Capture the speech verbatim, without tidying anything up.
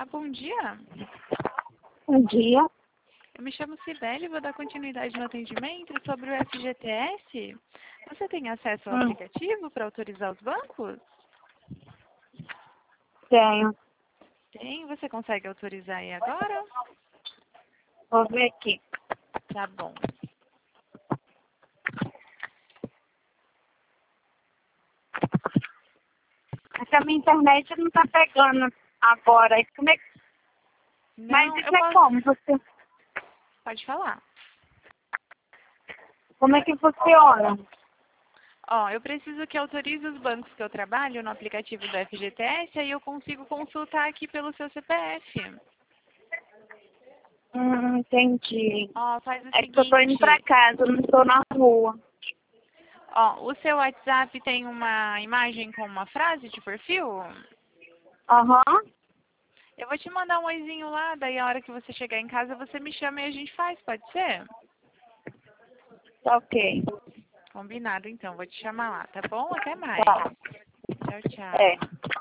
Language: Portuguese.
Olá, bom dia. Bom dia. Eu me chamo Cibele e vou dar continuidade no atendimento sobre o F G T S. Você tem acesso ao Hum. aplicativo para autorizar os bancos? Tenho. Tem. Você consegue autorizar aí agora? Vou ver aqui. Tá bom. É que a minha internet não tá pegando agora. E Como é que... Não, Mas eu isso é posso... como? Você... Pode falar. Como é que funciona? Ó, eu preciso que autorize os bancos que eu trabalho no aplicativo do F G T S, aí eu consigo consultar aqui pelo seu C P F. Hum, entendi. Ó, faz o É que eu tô indo pra seguinte. casa, não tô na rua. Ó, o seu WhatsApp tem uma imagem com uma frase de perfil? Aham. Eu vou te mandar um oizinho lá, daí a hora que você chegar em casa você me chama e a gente faz, pode ser? Tá ok. Combinado então, vou te chamar lá, tá bom? Até mais. Tá. Tchau, É. tchau.